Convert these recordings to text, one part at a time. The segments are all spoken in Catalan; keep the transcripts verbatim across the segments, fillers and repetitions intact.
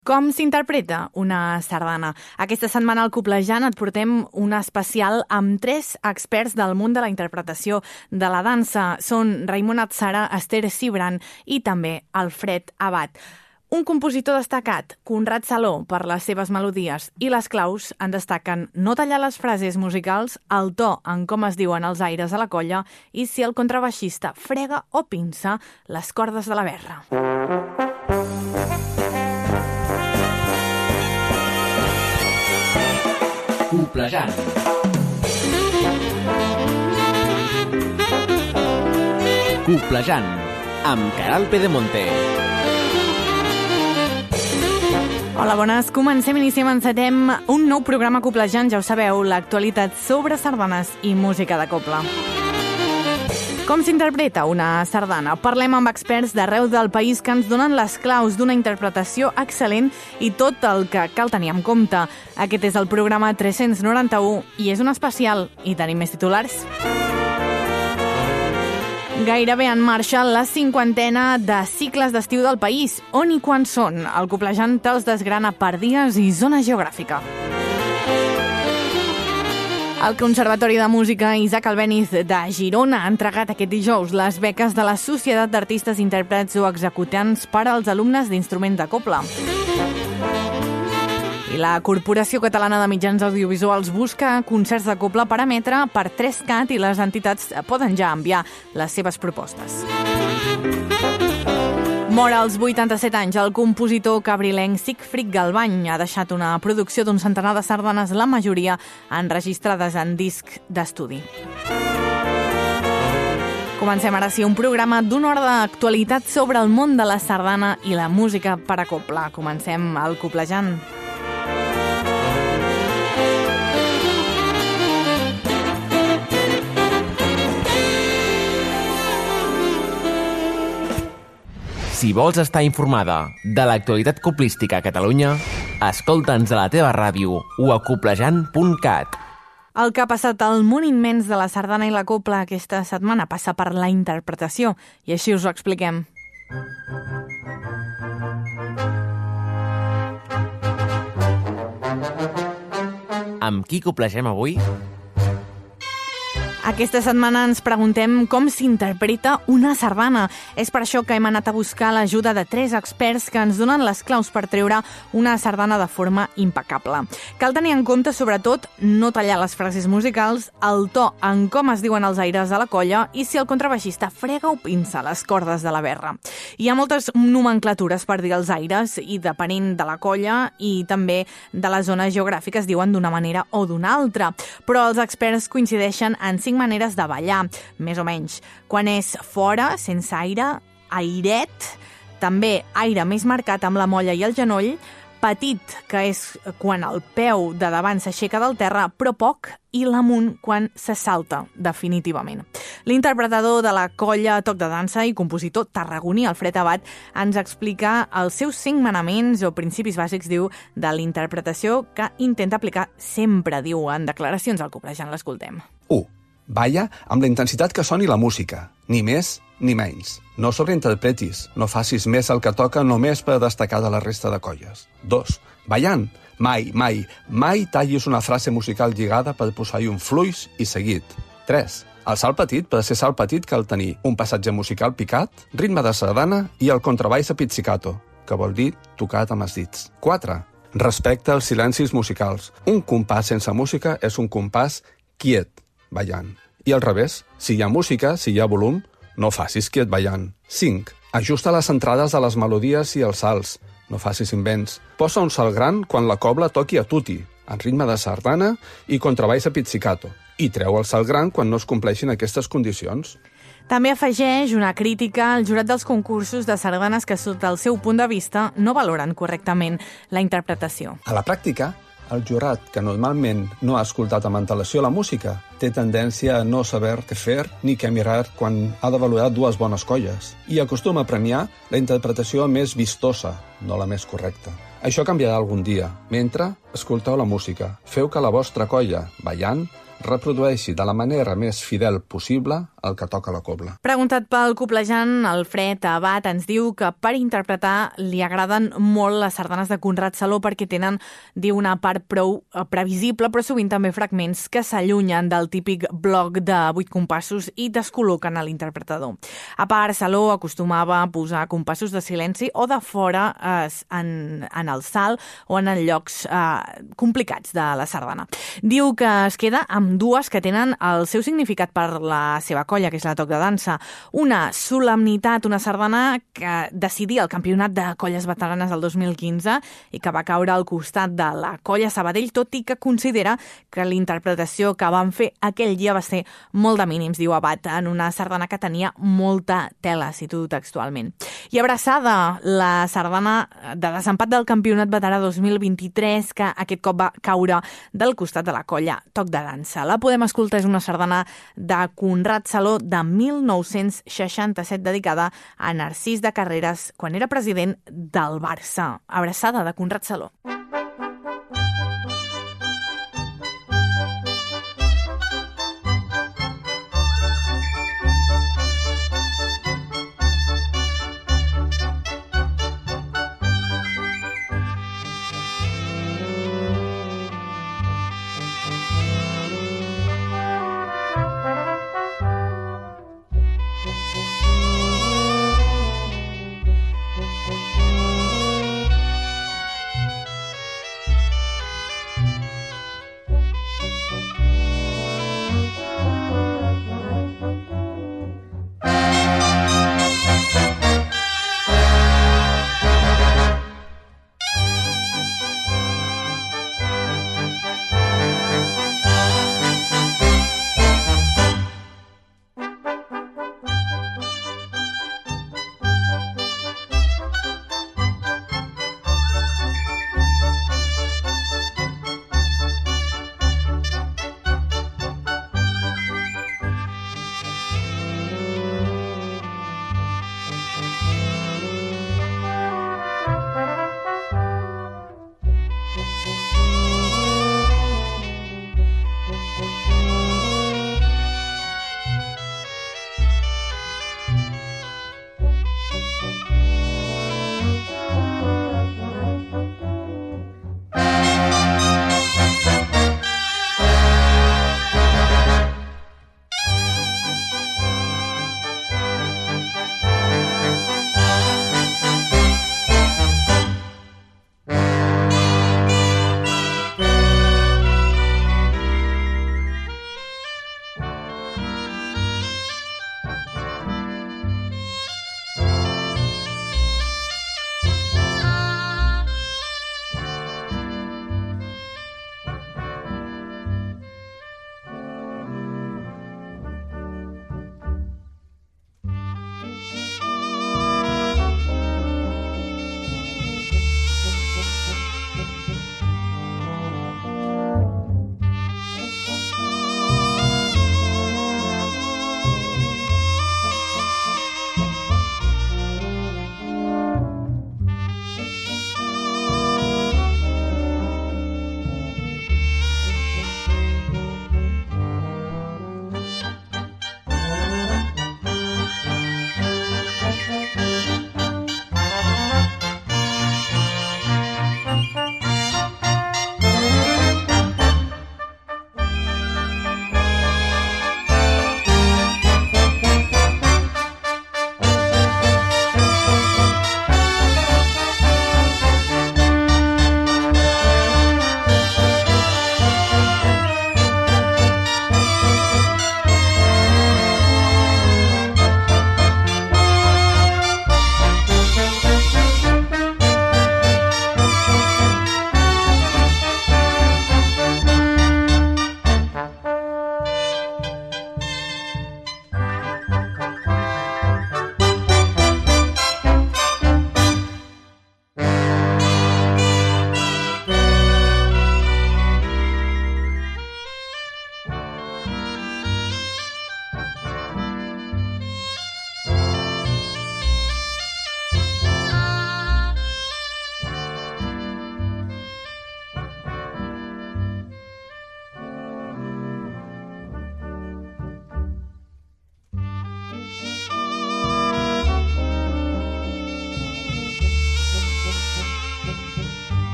Com s'interpreta una sardana? Aquesta setmana al Coplejant et portem un especial amb tres experts del món de la interpretació de la dansa. Són Raimon Atzara, Esther Cibran i també Alfred Abad. Un compositor destacat, Conrad Saló, per les seves melodies, i les claus en destaquen no tallar les frases musicals, el to en com es diuen els aires a la colla i si el contrabaixista frega o pinça les cordes de la berra. Coplejant. Coplejant, amb Caral Pedemonte. Hola, bones. Comencem, iniciem, encetem un nou programa Coplejant, ja ho sabeu, l'actualitat sobre sardanes i música de cobla. Com s'interpreta una sardana? Parlem amb experts d'arreu del país que ens donen les claus d'una interpretació excel·lent i tot el que cal tenir en compte. Aquest és el programa tres-cents noranta-u i és un especial i tenim més titulars. Gairebé en marxa la cinquantena de cicles d'estiu del país. On i quan són? El Coplejant te'ls desgrana per dies i zona geogràfica. El Conservatori de Música Isaac Albéniz de Girona ha entregat aquest dijous les beques de la Societat d'Artistes, Intèrprets o Executants per als alumnes d'instruments de cobla. I la Corporació Catalana de Mitjans Audiovisuals busca concerts de cobla per emetre per tres cat i les entitats poden ja enviar les seves propostes. Mor als vuitanta-set anys el compositor cabrilenc Sigfrid Galbany. Ha deixat una producció d'un centenar de sardanes, la majoria enregistrades en disc d'estudi. Comencem ara sí un programa d'una hora d'actualitat sobre el món de la sardana i la música per a cobla. Comencem el Coplejant. Si vols estar informada de l'actualitat coplística a Catalunya, escolta'ns a la teva ràdio o a coplejant punt cat. El que ha passat al món immens de la sardana i la cobla aquesta setmana passa per la interpretació, i així us ho expliquem. Amb qui coplegem avui? Aquesta setmana ens preguntem com s'interpreta una sardana. És per això que hem anat a buscar l'ajuda de tres experts que ens donen les claus per treure una sardana de forma impecable. Cal tenir en compte, sobretot, no tallar les frases musicals, el to en com es diuen els aires de la colla i si el contrabaixista frega o pinça les cordes de la berra. Hi ha moltes nomenclatures per dir els aires i depenent de la colla i també de la zona geogràfica es diuen d'una manera o d'una altra, però els experts coincideixen en cinc maneres de ballar, més o menys. Quan és fora, sense aire, airet, també aire més marcat amb la molla i el genoll, petit, que és quan el peu de davant s'aixeca del terra, però poc, i l'amunt quan se salta, definitivament. L'interpretador de la colla Toc de Dansa i compositor tarragoní Alfred Abad ens explica els seus cinc manaments o principis bàsics, diu, de l'interpretació que intenta aplicar sempre, diu, en declaracions al Coplejant. L'escoltem. u. Balla amb la intensitat que soni la música, ni més ni menys. No sobreinterpretis, no facis més el que toca només per destacar de la resta de colles. dos. Ballant, mai, mai, mai tallis una frase musical lligada per posar-hi un fluix i seguit. tres. El salt petit, per ser salt petit, cal tenir un passatge musical picat, ritme de sardana i el contrabaix a pizzicato, que vol dir tocat amb els dits. quatre. Respecta els silencis musicals. Un compàs sense música és un compàs quiet, ballant. I al revés, si hi ha música, si hi ha volum, no facis quiet ballant. cinc. Ajusta les entrades de les melodies i els salts. No facis invents. Posa un salt gran quan la cobla toqui a tutti, en ritme de sardana i contrabaix a pizzicato. I treu el salt gran quan no es compleixin aquestes condicions. També afegeix una crítica al jurat dels concursos de sardanes que, sota el seu punt de vista, no valoren correctament la interpretació. A la pràctica, el jurat, que normalment no ha escoltat amb antelació la música, té tendència a no saber què fer ni què mirar quan ha de valorar dues bones colles i acostuma a premiar la interpretació més vistosa, no la més correcta. Això canviarà algun dia. Mentre, escolteu la música. Feu que la vostra colla, ballant, reprodueixi de la manera més fidel possible el que toca la cobla. Preguntat pel coblejant, Alfred Abad ens diu que per interpretar li agraden molt les sardanes de Conrad Saló perquè tenen, diu, una part prou previsible, però sovint també fragments que s'allunyen del típic bloc de vuit compassos i descol·loquen a l'interpretador. A part, Saló acostumava a posar compassos de silenci o de fora eh, en, en el salt o en llocs eh, complicats de la sardana. Diu que es queda amb dues que tenen el seu significat per la seva colla, que és la Toc de Dansa. Una solemnitat, una sardana que decidia el campionat de colles veteranes el dos mil quinze i que va caure al costat de la colla Sabadell, tot i que considera que la interpretació que van fer aquell dia va ser molt de mínims, diu Abad, en una sardana que tenia molta tela, cito textualment. I Abraçada, la sardana de desempat del campionat veterà dos mil vint-i-tres, que aquest cop va caure del costat de la colla Toc de Dansa. La podem escoltar, és una sardana de Conrad Saló de mil nou-cents seixanta-set dedicada a Narcís de Carreras quan era president del Barça. Abraçada, de Conrad Saló.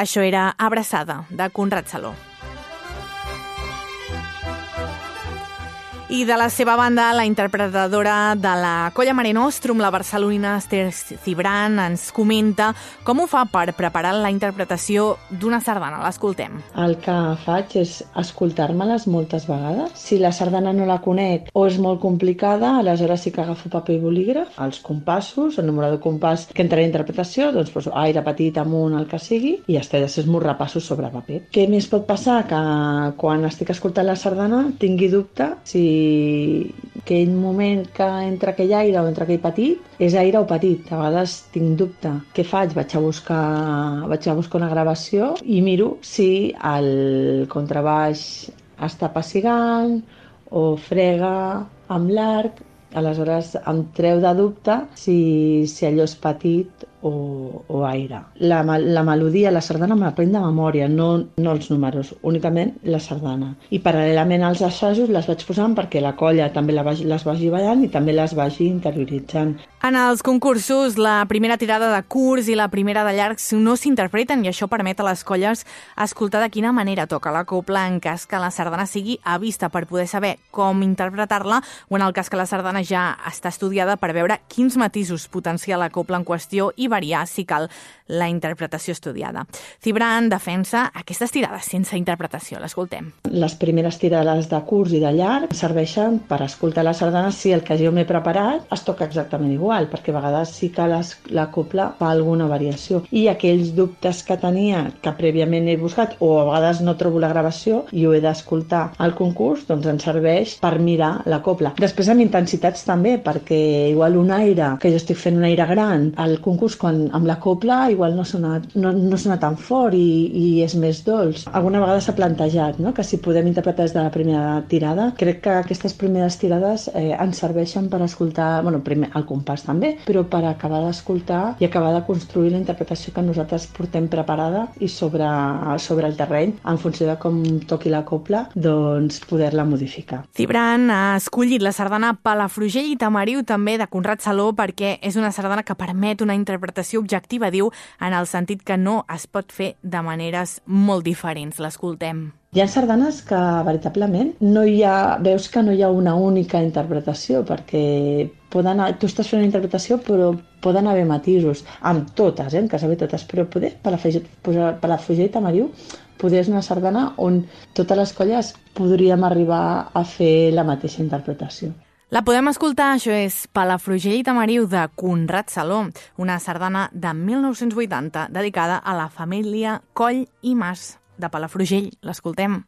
Això era Abraçada, de Conrad Saló. I de la seva banda, la interpretadora de la Colla Mare Nostrum, la barcelonina Esther Cibran, ens comenta com ho fa per preparar la interpretació d'una sardana. L'escoltem. El que faig és escoltar-me-les moltes vegades. Si la sardana no la conec o és molt complicada, aleshores sí que agafo paper i bolígraf, els compassos, el número de compàs que entraré a interpretació, doncs poso aire petit, amunt, el que sigui, i ja està, després m'ho repasso sobre paper. Què més pot passar? Que quan estic escoltant la sardana tingui dubte si aquell moment que entra aquell aire o entra aquell petit és aire o petit. A vegades tinc dubte. Què faig? Vaig a buscar, vaig a buscar una gravació i miro si el contrabaix està pessigant o frega amb l'arc. Aleshores em treu de dubte si, si allò és petit o, o aire. La, la melodia, la sardana me l'aprèn de memòria, no, no els números, únicament la sardana. I paral·lelament als assajos les vaig posant perquè la colla també la vagi, les vagi ballant i també les vagi interioritzant. En els concursos, la primera tirada de curts i la primera de llargs no s'interpreten i això permet a les colles escoltar de quina manera toca la copla en cas que la sardana sigui a vista per poder saber com interpretar-la o en el cas que la sardana ja està estudiada per veure quins matisos potencia la copla en qüestió i variar, si cal, la interpretació estudiada. Cibran defensa aquestes tirades sense interpretació. L'escoltem. Les primeres tirades de curts i de llarg serveixen per escoltar la sardana si el que jo m'he preparat es toca exactament igual, perquè a vegades sí que les, la copla fa alguna variació. I aquells dubtes que tenia, que prèviament he buscat, o a vegades no trobo la gravació i ho he d'escoltar al concurs, doncs ens serveix per mirar la copla. Després amb intensitats també, perquè igual un aire, que jo estic fent un aire gran, al concurs quan amb la copla igual no sona, no, no sona tan fort i, i és més dolç. Alguna vegada s'ha plantejat, no?, que si podem interpretar des de la primera tirada. Crec que aquestes primeres tirades eh, ens serveixen per escoltar, bueno, primer el compàs també, però per acabar d'escoltar i acabar de construir la interpretació que nosaltres portem preparada i sobre, sobre el terreny, en funció de com toqui la copla, doncs poder-la modificar. Cibran ha escollit la sardana Palafrugell i Tamariu també de Conrad Saló perquè és una sardana que permet una interpretació objectiva, diu, en el sentit que no es pot fer de maneres molt diferents. L'escoltem. Hi ha sardanes que, veritablement, no hi ha, veus que no hi ha una única interpretació, perquè poden, tu estàs fent una interpretació, però poden haver matisos, amb totes, eh, en cas de totes, però poder, Palafrugell i Tamariu, poder és una sardana on totes les colles podríem arribar a fer la mateixa interpretació. La podem escoltar, això és Palafrugell i Tamariu de Conrad Saló, una sardana de mil nou-cents vuitanta dedicada a la família Coll i Mas de Palafrugell. L'escoltem.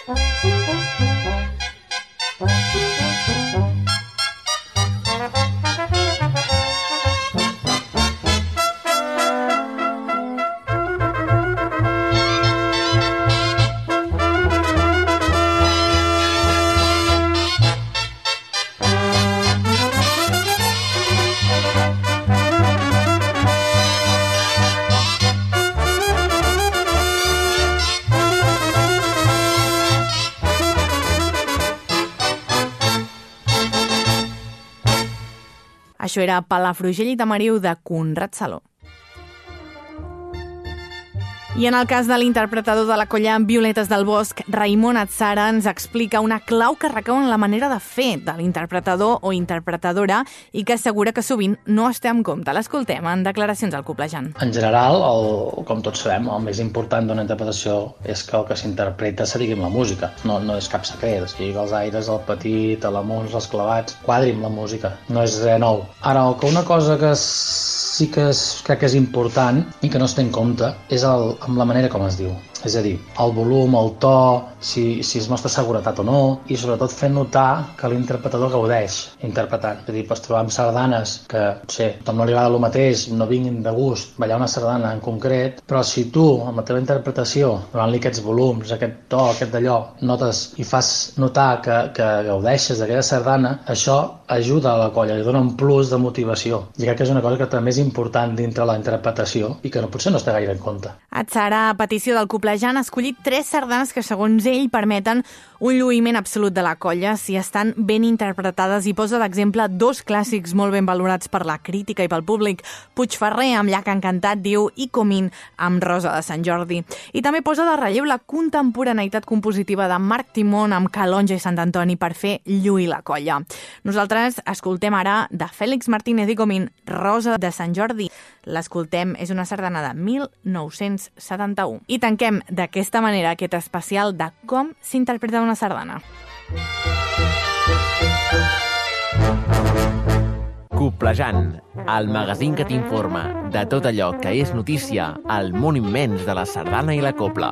Això era Palafrugell i Tamariu de Conrad Saló. I en el cas de l'interpretador de la colla Violetes del Bosc, Raimon Atzara, ens explica una clau que recau en la manera de fer de l'interpretador o interpretadora i que assegura que sovint no es té en compte. L'escoltem en declaracions al Coplejant. En general, el, com tots sabem, el més important d'una interpretació és que el que s'interpreta se digui amb la música. No, no és cap secret, o sigui, els aires, el petit, l'amunt, els clavats, quadri amb la música. No és res nou. Ara, el que una cosa que sí que és, crec que és important i que no es té en compte és el, amb la manera com es diu. És a dir, el volum, el to, si, si es mostra seguretat o no, i sobretot fer notar que l'interpretador gaudeix interpretant. És a dir, pots trobar amb sardanes que, potser, a tothom no li agrada el mateix, no vinguin de gust ballar una sardana en concret, però si tu, amb la teva interpretació, donant-li aquests volums, aquest to, aquest d'allò, notes i fas notar que, que gaudeixes d'aquella sardana, això ajuda a la colla, li dona un plus de motivació. I crec que és una cosa que també és important dintre la interpretació i que no, potser no es té gaire en compte. Atzara, a petició del Coplejant, ha escollit tres sardanes que, segons ell, permeten un lluïment absolut de la colla si estan ben interpretades, i posa d'exemple dos clàssics molt ben valorats per la crítica i pel públic: Puigferrer amb Llac Encantat, diu, i Comín amb Rosa de Sant Jordi. I també posa de relleu la contemporaneïtat compositiva de Marc Timón amb Calonja i Sant Antoni per fer lluir la colla. Nosaltres escoltem ara de Fèlix Martínez i Comín, Rosa de Sant Jordi. L'escoltem, és una sardana de mil nou-cents setanta-u. I tanquem d'aquesta manera aquest especial de com s'interpreta una sardana. Coplejant, el magazín que t'informa de tot allò que és notícia al món immens de la sardana i la copla.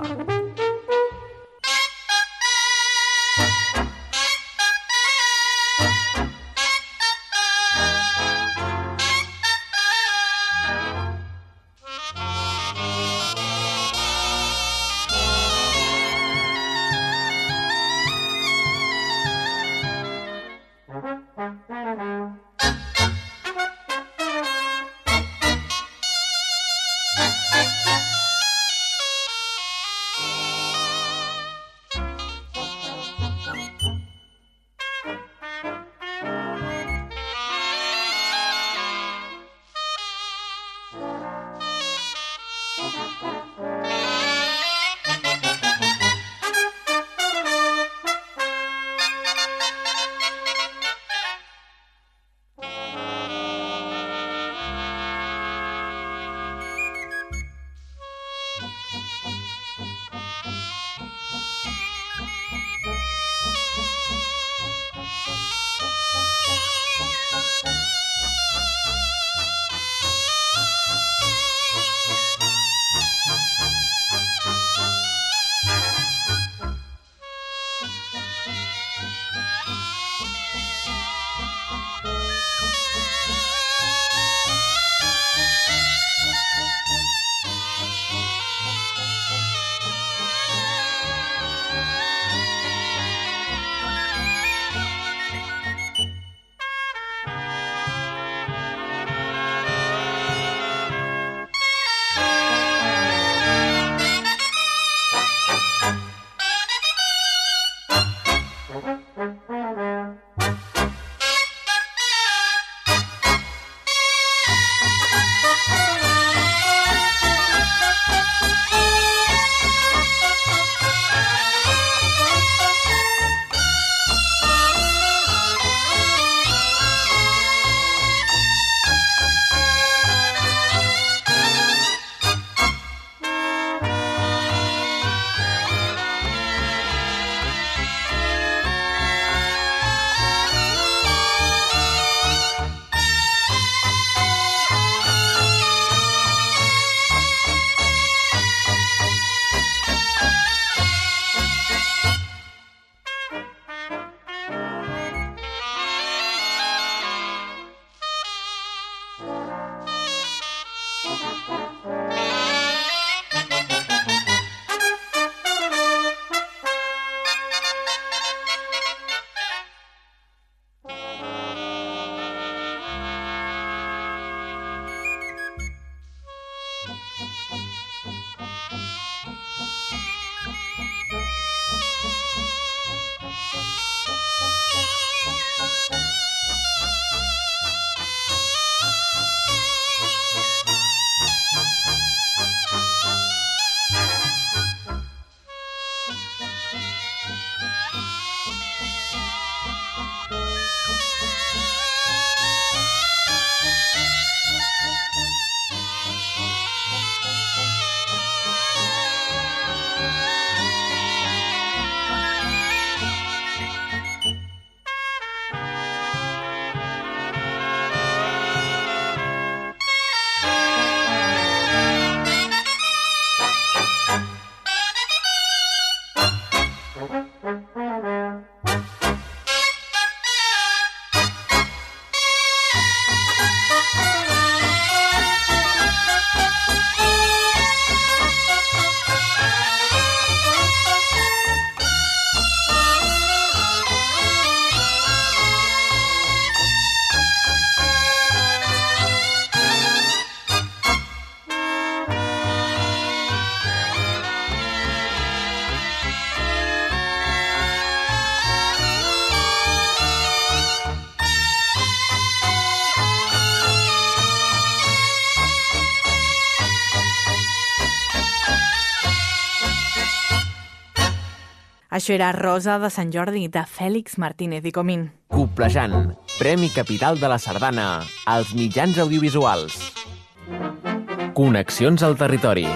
Això era Rosa de Sant Jordi, de Fèlix Martínez i Comín. Coplejant, Premi Capital de la Sardana, als mitjans audiovisuals. Connexions al territori.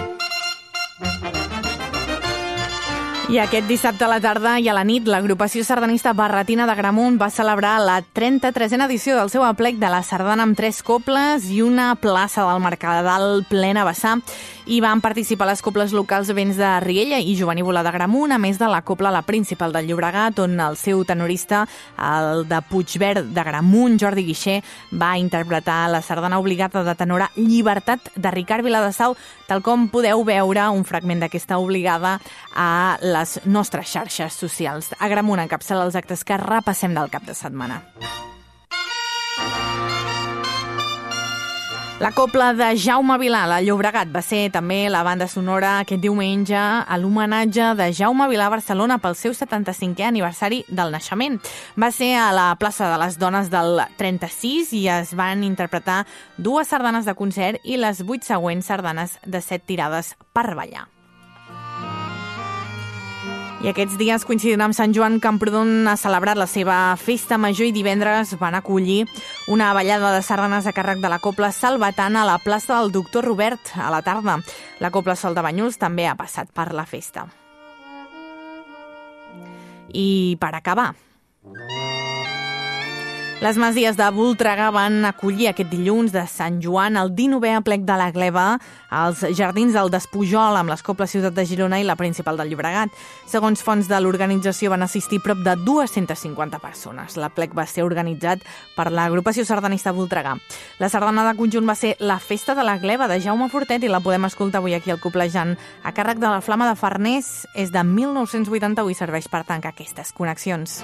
I aquest dissabte a la tarda i a la nit, l'agrupació sardanista Barretina d'Agramunt va celebrar la trenta-tresena edició del seu aplec de la sardana amb tres coples i una plaça del Mercadal plena a vessar. Hi van participar les coples locals Vents de Riella i Jovenívola d'Agramunt, a més de la copla La Principal del Llobregat, on el seu tenorista, el de Puigverd d'Agramunt, Jordi Guixer, va interpretar la sardana obligada de tenora Llibertat de Ricard Viladesau, tal com podeu veure un fragment d'aquesta obligada a les nostres xarxes socials. Agramunt encapçala els actes que repassem del cap de setmana. La copla de Jaume Vilà, la Llobregat, va ser també la banda sonora aquest diumenge a l'homenatge de Jaume Vilà a Barcelona pel seu setanta-cinquè aniversari del naixement. Va ser a la plaça de les Dones del trenta-sis i es van interpretar dues sardanes de concert i les vuit següents sardanes de set tirades per ballar. I aquests dies, coincidint amb Sant Joan, Camprodon ha celebrat la seva festa major i divendres van acollir una ballada de sardanes a càrrec de la copla Salvatana a la plaça del Doctor Robert a la tarda. La copla Sol de Banyuls també ha passat per la festa. I per acabar, les Masies de Voltregà van acollir aquest dilluns de Sant Joan el dinovè aplec de la Gleva als Jardins del Despujol amb les coples Ciutat de Girona i La Principal del Llobregat. Segons fonts de l'organització van assistir prop de dues-centes cinquanta persones. L'aplec va ser organitzat per l'agrupació sardanista Voltregà. La sardana de conjunt va ser La Festa de la Gleva de Jaume Fortet i la podem escoltar avui aquí al Coplejant a càrrec de la Flama de Farners. És de mil nou-cents vuitanta-u i serveix per tancar aquestes connexions.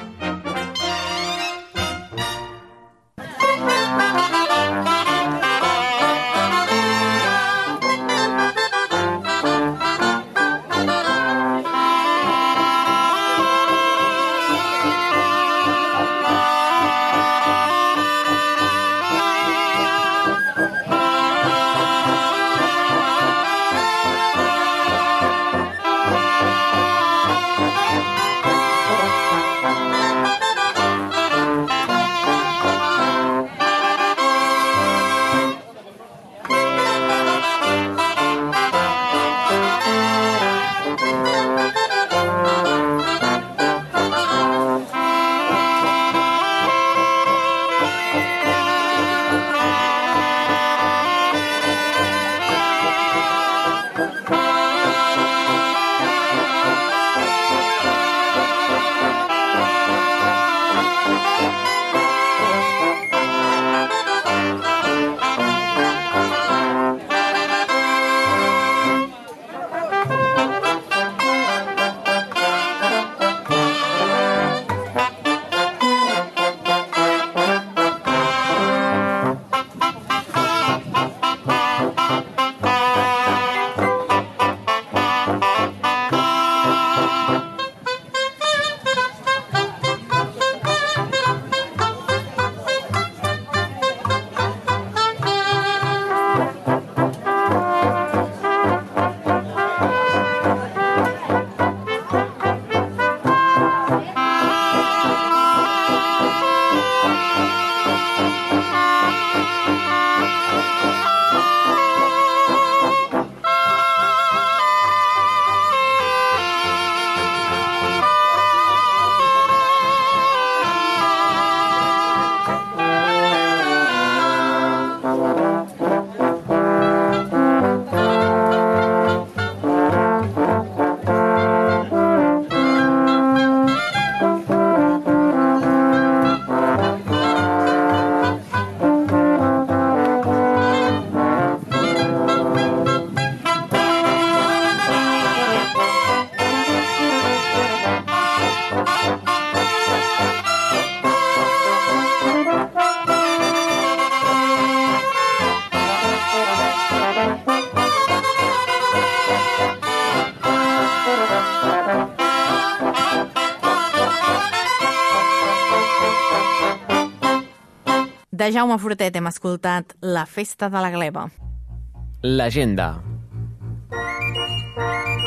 De Jaume Fortet hem escoltat La Festa de la Gleva. L'agenda.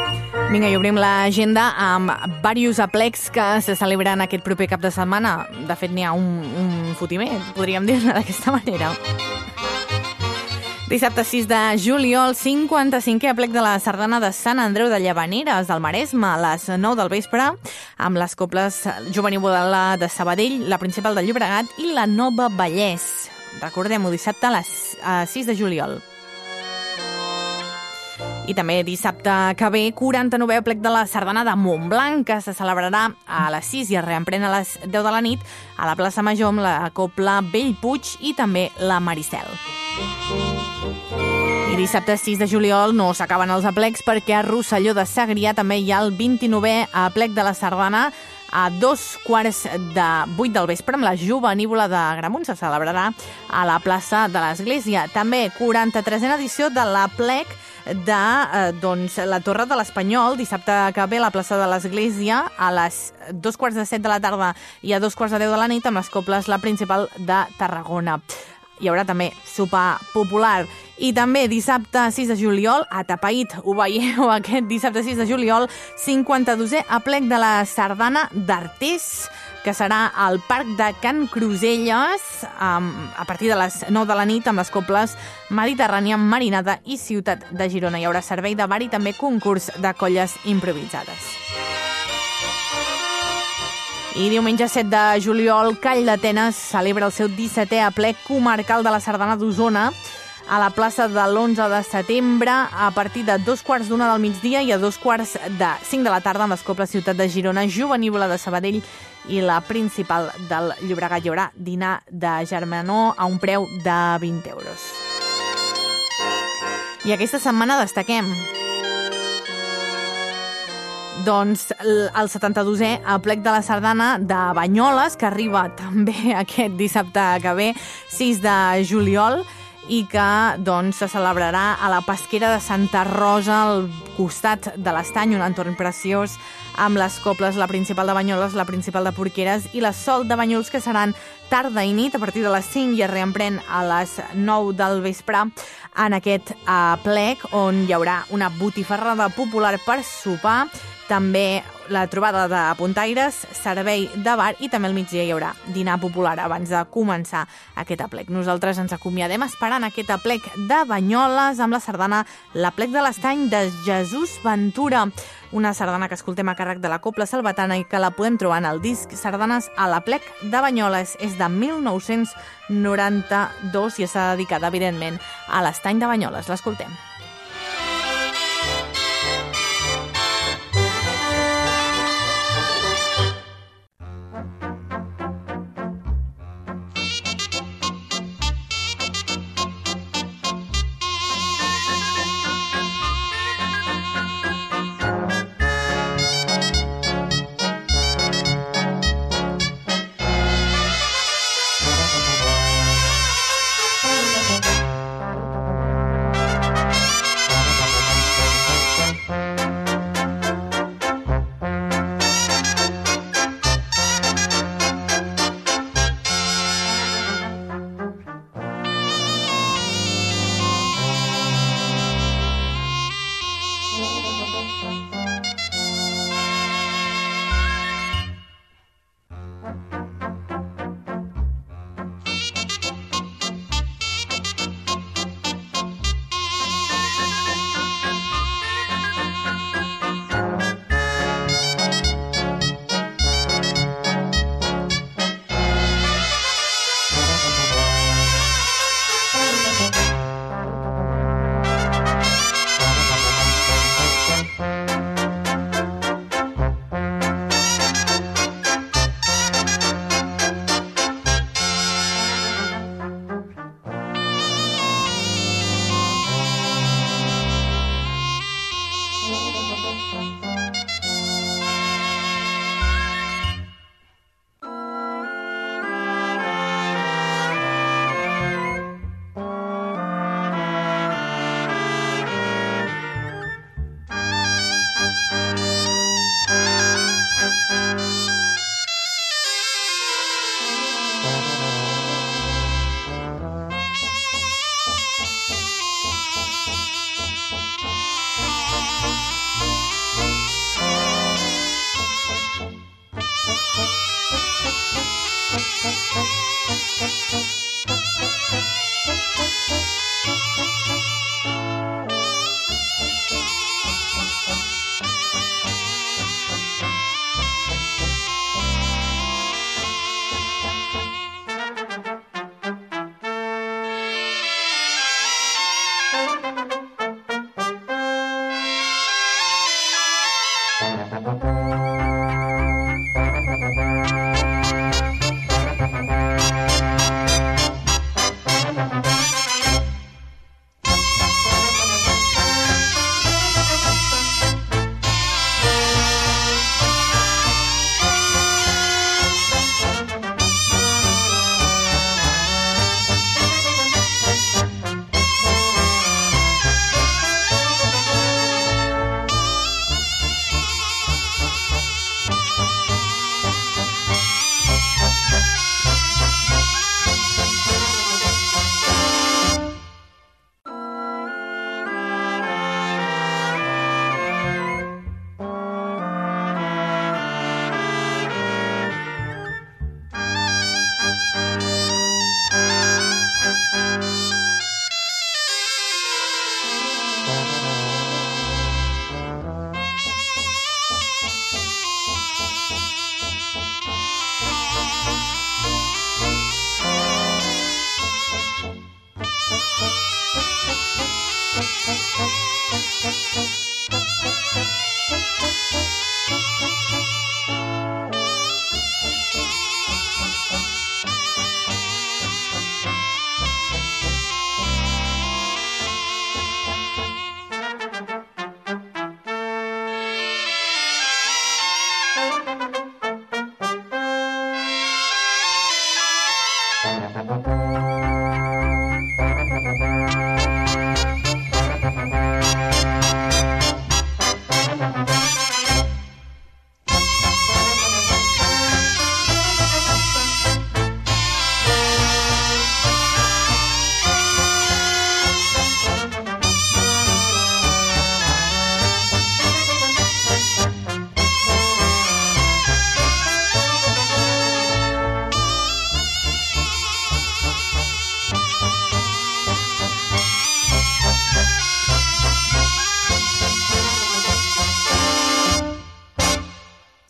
Vinga, i obrim l'agenda amb diversos aplecs que se celebren aquest proper cap de setmana. De fet, n'hi ha un, un fotimer, podríem dir-ne d'aquesta manera. Dissabte sis de juliol, cinquanta-cinquè aplec de la sardana de Sant Andreu de Llavaneres, del Maresme, a les nou del vespre, amb les coples Juvenil Bodalà de Sabadell, la Principal de Llobregat i la Nova Vallès. Recordem-ho, dissabte a les sis de juliol. I també dissabte que ve, quaranta-novè aplec de la sardana de Montblanc, que se celebrarà a les sis i es reemprèn a les deu de la nit a la plaça Major amb la copla Bellpuig i també la Maricel. I dissabte sis de juliol no s'acaben els aplecs perquè a Rosselló de Segrià també hi ha el vint-i-novè aplec de la sardana a dos quarts de vuit del vespre amb la Jovenívola de Gramunt. Se celebrarà a la plaça de l'Església. També quaranta-tresena edició de l'aplec de eh, doncs, la Torre de l'Espanyol, dissabte que ve a la plaça de l'Església a les dos quarts de set de la tarda i a dos quarts de deu de la nit amb les coples La Principal de Tarragona. Hi haurà també sopar popular. I també dissabte sis de juliol, a Tapaït, ho veieu aquest dissabte sis de juliol, cinquanta-dosè aplec de la sardana d'Artés, que serà al Parc de Can Cruselles um, a partir de les nou de la nit amb les coples Mediterrània, Marinada i Ciutat de Girona. Hi haurà servei de bar i també concurs de colles improvisades. I diumenge set de juliol, Call d'Atenes celebra el seu dissetè aplec comarcal de la sardana d'Osona a la plaça de l'onze de setembre a partir de dos quarts d'una del migdia i a dos quarts de cinc de la tarda amb les coples Ciutat de Girona, Jovenívola de Sabadell i la Principal del Llobregat. Hi haurà dinar de germanor a un preu de vint euros. I aquesta setmana destaquem doncs el setanta-dosè aplec de la sardana de Banyoles, que arriba també aquest dissabte que ve, sis de juliol, i que doncs, se celebrarà a la pesquera de Santa Rosa al costat de l'Estany, un entorn preciós amb les coples La Principal de Banyoles, La Principal de Porqueres i la Sol de Banyuls, que seran tarda i nit a partir de les cinc i es reemprèn a les nou del vespre en aquest aplec, on hi haurà una botifarrada popular per sopar, també la trobada de puntaires, servei de bar i també al migdia hi haurà dinar popular abans de començar aquest aplec. Nosaltres ens acomiadem esperant aquest aplec de Banyoles amb la sardana L'aplec de l'Estany de Jesús Ventura, una sardana que escoltem a càrrec de la Copla Salvatana i que la podem trobar en el disc Sardanes a l'Aplec de Banyoles. És de mil nou-cents noranta-dos i està dedicada, evidentment, a l'Estany de Banyoles. L'escoltem.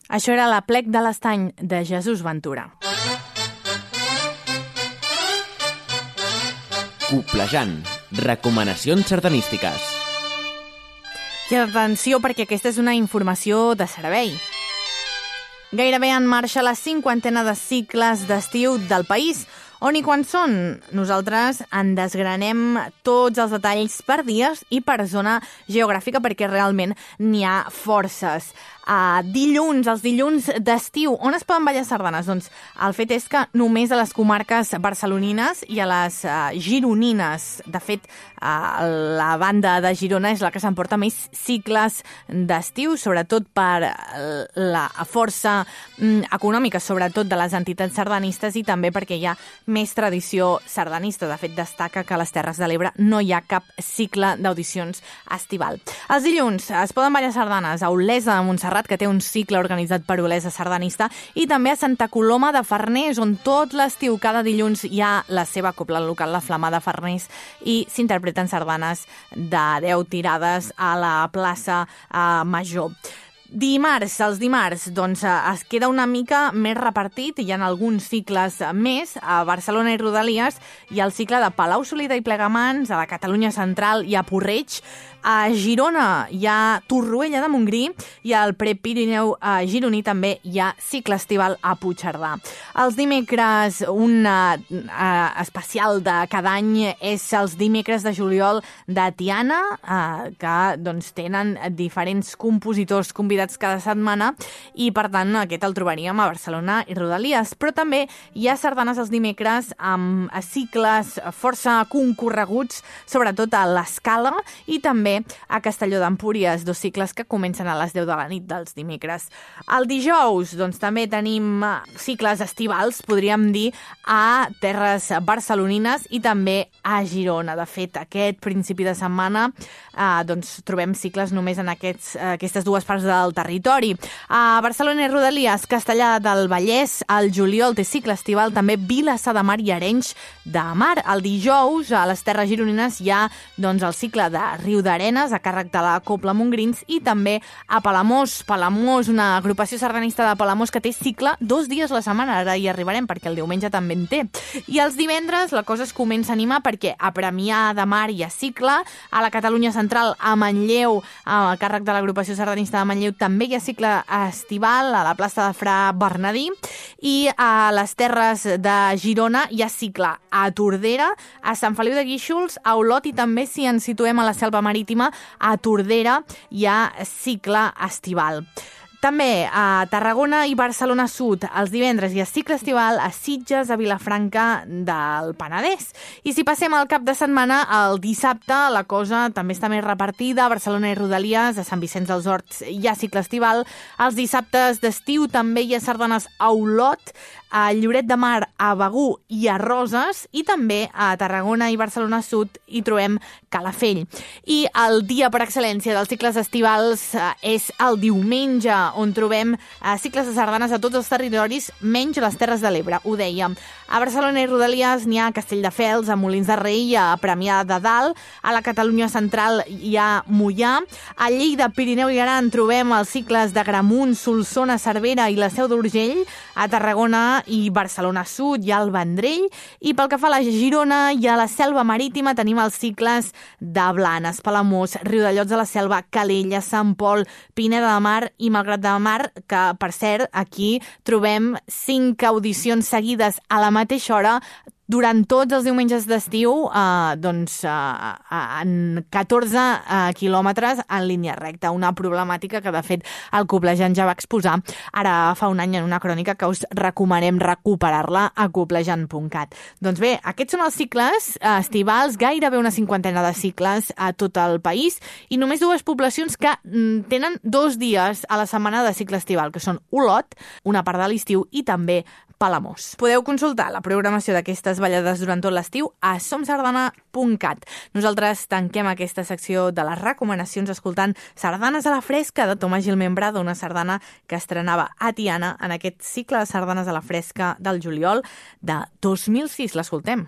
Això era la Plec de l'Estany, de Jesús Ventura. Coplejant. Recomanacions sardanístiques. I atenció, perquè aquesta és una informació de servei. Gairebé en marxa la cinquantena de cicles d'estiu del país. On i quan són? Nosaltres en desgranem tots els detalls per dies i per zona geogràfica, perquè realment n'hi ha forces. Uh, dilluns, els dilluns d'estiu, on es poden ballar sardanes? Doncs el fet és que només a les comarques barcelonines i a les uh, gironines. De fet, uh, la banda de Girona és la que s'emporta més cicles d'estiu, sobretot per la força um, econòmica, sobretot de les entitats sardanistes, i també perquè hi ha més tradició sardanista. De fet, destaca que a les Terres de l'Ebre no hi ha cap cicle d'audicions estival. Els dilluns es poden ballar sardanes a Olesa de Montserrat, que té un cicle organitzat per Olesa Sardanista, i també a Santa Coloma de Farners, on tot l'estiu, cada dilluns, hi ha la seva cobla local, la Flama de Farners, i s'interpreten sardanes de deu tirades a la plaça eh, Major. Dimarts, els dimarts, doncs es queda una mica més repartit, hi ha alguns cicles més. A Barcelona i Rodalies hi ha el cicle de Palau-solità i Plegamans, a la Catalunya Central i a Porreig. A Girona hi ha Torroella de Montgrí, i al Prepirineu gironí també hi ha cicle estival a Puigcerdà. Els dimecres, un uh, especial de cada any és els dimecres de juliol de Tiana, uh, que doncs, tenen diferents compositors convidats cada setmana, i per tant aquest el trobaríem a Barcelona i Rodalies. Però també hi ha sardanes els dimecres amb cicles força concorreguts, sobretot a l'Escala i també a Castelló d'Empúries, dos cicles que comencen a les deu de la nit dels dimecres. El dijous, doncs, també tenim cicles estivals, podríem dir, a terres barcelonines i també a Girona. De fet, aquest principi de setmana eh, doncs, trobem cicles només en aquests, aquestes dues parts del territori. A Barcelona i Rodalies, Castellà del Vallès, al juliol té cicle estival, també Vilassar de Mar i Arenys de Mar. El dijous, a les terres gironines, hi ha doncs, el cicle de Riudarenes, a càrrec de la Cobla Montgrins, i també a Palamós. Palamós, una agrupació sardanista de Palamós que té cicle dos dies a la setmana. Ara hi arribarem, perquè el diumenge també en té. I els divendres la cosa es comença a animar, perquè a Premià de Mar hi ha cicle, a la Catalunya Central, a Manlleu, a càrrec de l'agrupació sardanista de Manlleu, també hi ha cicle estival, a la plaça de Fra Bernadí, i a les terres de Girona hi ha cicle a Tordera, a Sant Feliu de Guíxols, a Olot, i també, si ens situem a la Selva Marítima, a Tordera hi ha cicle estival. També a Tarragona i Barcelona Sud, els divendres hi ha cicle estival, a Sitges, a Vilafranca del Penedès. I si passem al cap de setmana, el dissabte la cosa també està més repartida. A Barcelona i Rodalies, a Sant Vicenç dels Horts hi ha cicle estival. Els dissabtes d'estiu també hi ha sardanes a Olot, a Lloret de Mar, a Begur i a Roses, i també a Tarragona i Barcelona Sud hi trobem Calafell. I el dia per excel·lència dels cicles estivals és el diumenge, on trobem eh, cicles de sardanes a tots els territoris, menys les Terres de l'Ebre, ho dèiem. A Barcelona i Rodalies n'hi ha a Castelldefels, a Molins de Rei, a Premià de Dalt, a la Catalunya Central hi ha Moià, a Lleida, Pirineu i Aran trobem els cicles de Gramunt, Solsona, Cervera i la Seu d'Urgell, a Tarragona i Barcelona Sud hi ha el Vendrell, i pel que fa a la Girona i a la Selva Marítima tenim els cicles de Blanes, Palamós, Riudellots de la Selva, Calella, Sant Pol, Pineda de Mar i Malgrat de Mar, que, per cert, aquí trobem cinc audicions seguides a la mateixa hora durant tots els diumenges d'estiu, eh, doncs, eh, en catorze eh, quilòmetres en línia recta. Una problemàtica que, de fet, el Coplejant ja va exposar ara fa un any en una crònica que us recomanem recuperar-la a coplejant punt cat. Doncs bé, aquests són els cicles estivals, gairebé una cinquantena de cicles a tot el país, i només dues poblacions que mm, tenen dos dies a la setmana de cicle estival, que són Olot, una part de l'estiu, i també Palamós. Podeu consultar la programació d'aquestes ballades durant tot l'estiu a som sardana punt cat. Nosaltres tanquem aquesta secció de les recomanacions escoltant Sardanes a la Fresca de Tomàs Gil Membrada, una sardana que estrenava a Tiana en aquest cicle de Sardanes a la Fresca del juliol de dos mil sis. L'escoltem.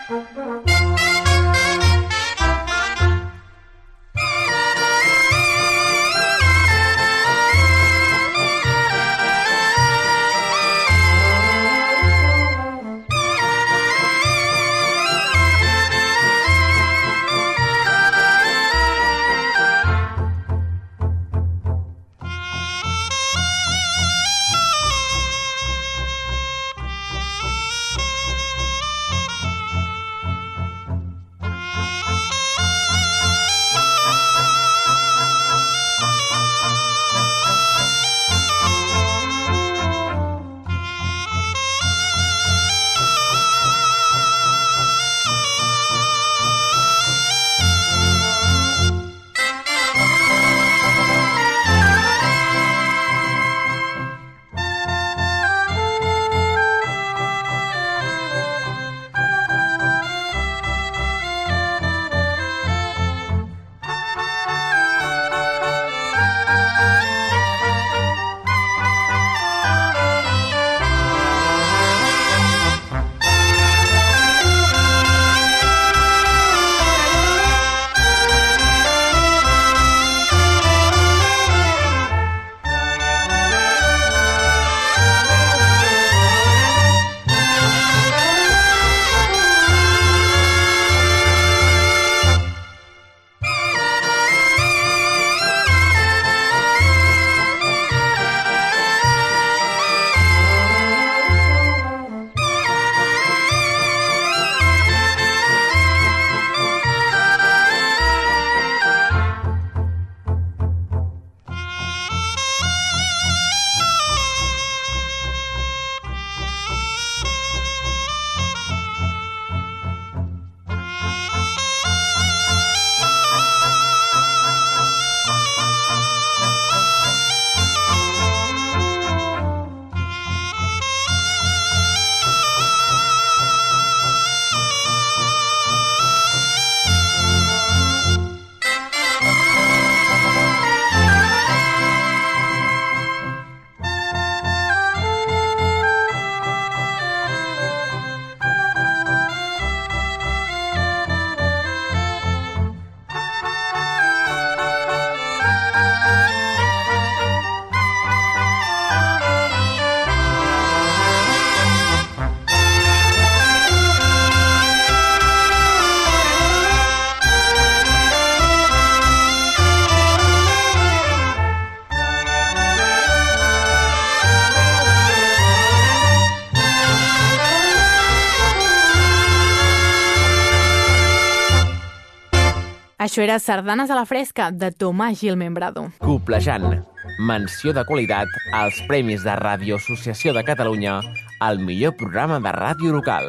Això era Sardanes a la fresca, de Tomàs Gil Membrado. Coplejant, menció de qualitat als Premis de Ràdio Associació de Catalunya al millor programa de ràdio local.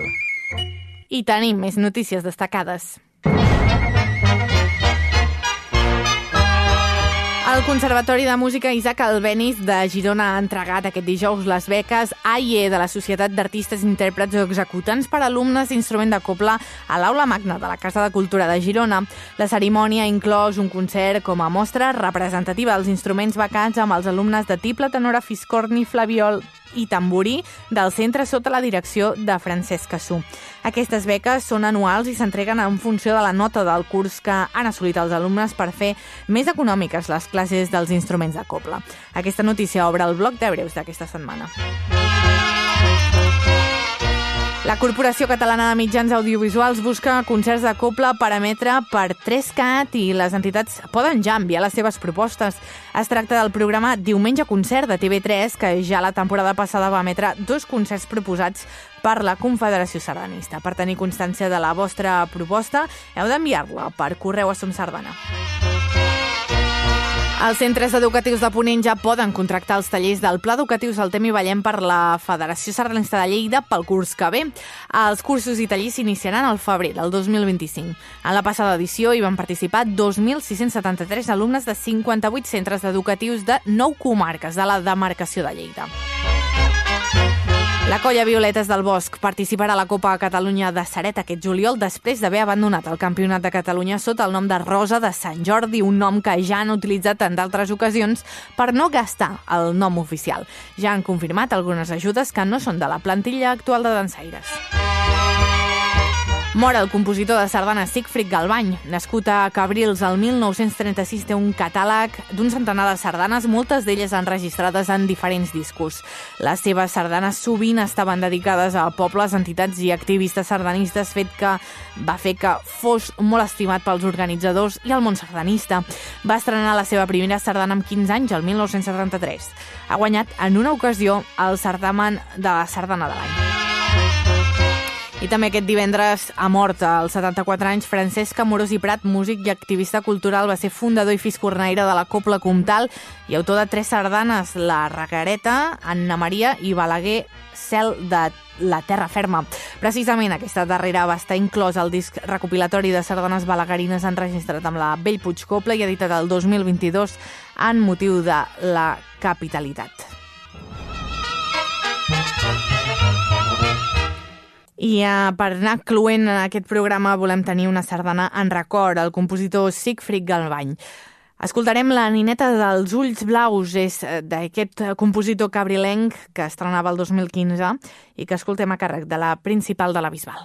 I tenim més notícies destacades. El Conservatori de Música Isaac Albéniz de Girona ha entregat aquest dijous les beques A i E de la Societat d'Artistes, Intèrprets o Executants per a alumnes d'instrument de cobla a l'Aula Magna de la Casa de Cultura de Girona. La cerimònia ha inclòs un concert com a mostra representativa dels instruments becats amb els alumnes de tible, tenora, fiscorni, flabiol i tamborí del centre sota la direcció de Francesc Cassú. Aquestes beques són anuals i s'entreguen en funció de la nota del curs que han assolit els alumnes per fer més econòmiques les classes dels instruments de cobla. Aquesta notícia obre el bloc de breus d'aquesta setmana. La Corporació Catalana de Mitjans Audiovisuals busca concerts de cobla per emetre per tres cat i les entitats poden ja enviar les seves propostes. Es tracta del programa Diumenge Concert de T V tres, que ja la temporada passada va emetre dos concerts proposats per la Confederació Sardanista. Per tenir constància de la vostra proposta, heu d'enviar-la per correu a Som Sardana. Els centres educatius de Ponent ja poden contractar els tallers del Pla Educatiu Saltem i Vallem per la Federació Sardanista de Lleida pel curs que ve. Els cursos i tallers s'iniciaran al febrer del dos mil vint-i-cinc. En la passada edició hi van participar dos mil sis-cents setanta-tres alumnes de cinquanta-vuit centres educatius de nou comarques de la demarcació de Lleida. La colla Violetes del Bosc participarà a la Copa Catalunya de Ceret aquest juliol després d'haver abandonat el Campionat de Catalunya sota el nom de Rosa de Sant Jordi, un nom que ja han utilitzat en d'altres ocasions per no gastar el nom oficial. Ja han confirmat algunes ajudes que no són de la plantilla actual de dansaires. Mor el compositor de sardanes Sigfrid Galbany. Nascut a Cabrils el mil nou-cents trenta-sis, té un catàleg d'un centenar de sardanes, moltes d'elles enregistrades en diferents discos. Les seves sardanes sovint estaven dedicades a pobles, entitats i activistes sardanistes, fet que va fer que fos molt estimat pels organitzadors i el món sardanista. Va estrenar la seva primera sardana amb quinze anys, el mil nou-cents setanta-tres. Ha guanyat en una ocasió el certamen de la sardana de l'any. I també aquest divendres ha mort als setanta-quatre anys Francesc Amorós i Prat, músic i activista cultural. Va ser fundador i fiscornaire de la Cobla Comtal i autor de tres sardanes, La Reguereta, Anna Maria i Balaguer, Cel de la Terra Ferma. Precisament aquesta darrera va estar inclòs al disc recopilatori de sardanes balaguerines enregistrat amb la Bellpuig Cobla i editat el dos mil vint-i-dos en motiu de la capitalitat. I uh, per anar cloent en aquest programa volem tenir una sardana en record al compositor Sigfrid Galbany. Escoltarem La nineta dels ulls blaus, és d'aquest compositor cabrilenc que estrenava el dos mil quinze i que escoltem a càrrec de la Principal de la Bisbal.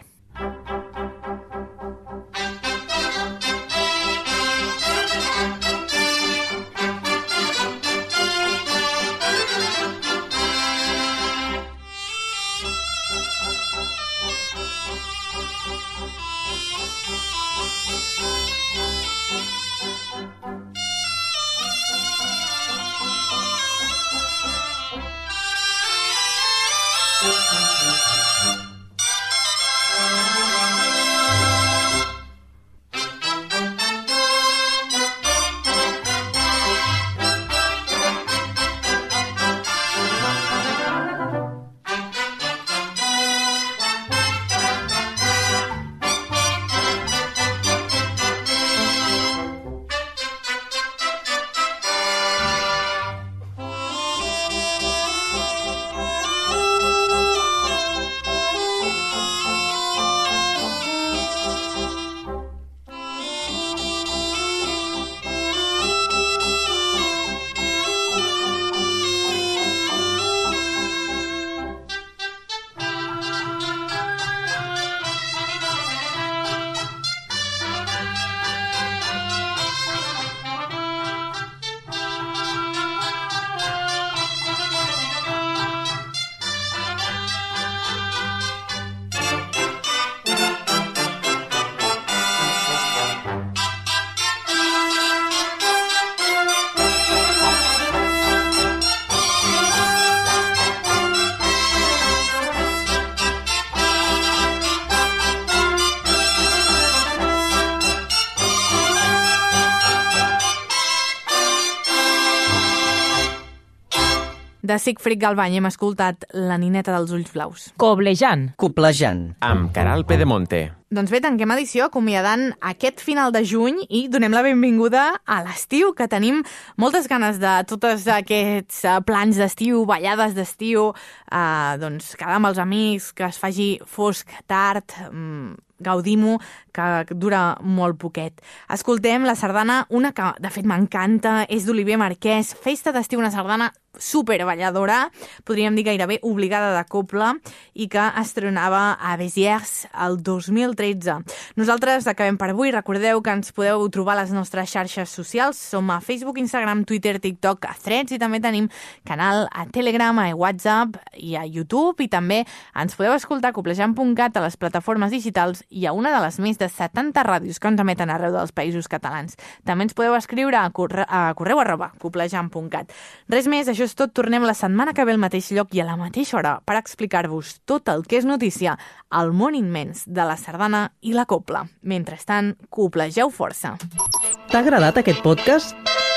De Sigfrid Galbany hem escoltat La nineta dels ulls blaus. Coblejant. Coblejant. Amb Caral Pedemonte. Doncs bé, tanquem edició acomiadant aquest final de juny i donem la benvinguda a l'estiu, que tenim moltes ganes de tots aquests plans d'estiu, ballades d'estiu, eh, doncs quedar amb els amics, que es faci fosc tard, mmm, gaudim-ho, que dura molt poquet. Escoltem la sardana, una que de fet m'encanta, és d'Olivier Marquès, Festa d'estiu, una sardana superballadora, podríem dir gairebé obligada de cobla, i que estrenava a Béziers el dos mil tretze. Nosaltres acabem per avui. Recordeu que ens podeu trobar a les nostres xarxes socials. Som a Facebook, Instagram, Twitter, TikTok, a Threads, i també tenim canal a Telegram, a WhatsApp i a YouTube, i també ens podeu escoltar a coblejant punt cat a les plataformes digitals i a una de les més de setanta ràdios que ens emeten arreu dels països catalans. També ens podeu escriure a, corre a correu arroba coblejant punt cat. Res més, això és tot. Tornem la setmana que ve al mateix lloc i a la mateixa hora per explicar-vos tot el que és notícia al món immens de la sardana i la cobla. Mentrestant, coblegeu força. T'ha agradat aquest podcast?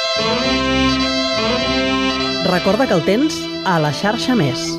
Recorda que el tens a la xarxa Més.